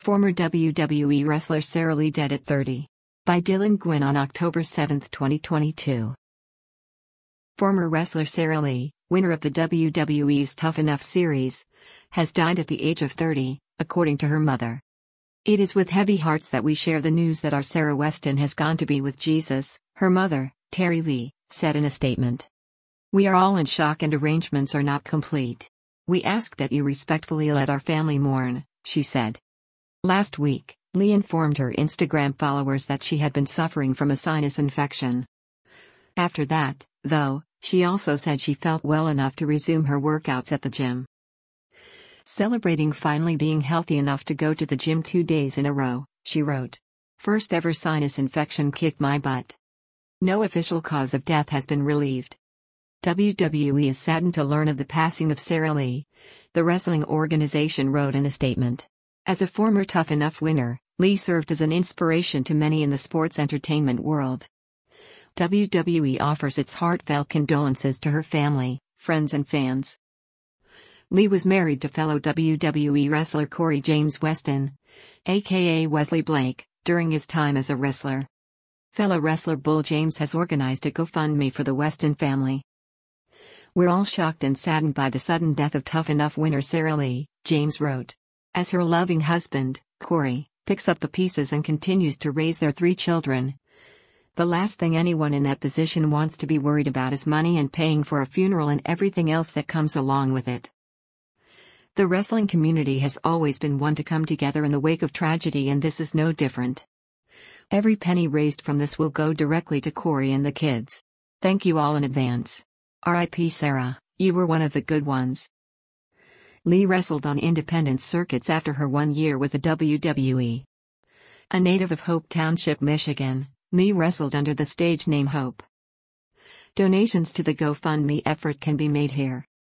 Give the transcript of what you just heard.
Former WWE wrestler Sarah Lee dead at 30. By Dylan Gwynn on October 7, 2022. Former wrestler Sarah Lee, winner of the WWE's Tough Enough series, has died at the age of 30, according to her mother. "It is with heavy hearts that we share the news that our Sarah Weston has gone to be with Jesus," her mother, Terry Lee, said in a statement. "We are all in shock and arrangements are not complete. We ask that you respectfully let our family mourn," she said. Last week, Lee informed her Instagram followers that she had been suffering from a sinus infection. After that, though, she also said she felt well enough to resume her workouts at the gym. "Celebrating finally being healthy enough to go to the gym 2 days in a row," she wrote. "First ever sinus infection kicked my butt. No official cause of death has been relieved." WWE is saddened to learn of the passing of Sarah Lee, the wrestling organization wrote in a statement. As a former Tough Enough winner, Lee served as an inspiration to many in the sports entertainment world. WWE offers its heartfelt condolences to her family, friends and fans. Lee was married to fellow WWE wrestler Corey James Weston, aka Wesley Blake, during his time as a wrestler. Fellow wrestler Bull James has organized a GoFundMe for the Weston family. "We're all shocked and saddened by the sudden death of Tough Enough winner Sarah Lee," James wrote. As her loving husband, Corey, picks up the pieces and continues to raise their 3 children. The last thing anyone in that position wants to be worried about is money and paying for a funeral and everything else that comes along with it. The wrestling community has always been one to come together in the wake of tragedy, and this is no different. Every penny raised from this will go directly to Corey and the kids. Thank you all in advance. R.I.P. Sarah, you were one of the good ones. Lee wrestled on independent circuits after her 1 year with the WWE. A native of Hope Township, Michigan, Lee wrestled under the stage name Hope. Donations to the GoFundMe effort can be made here.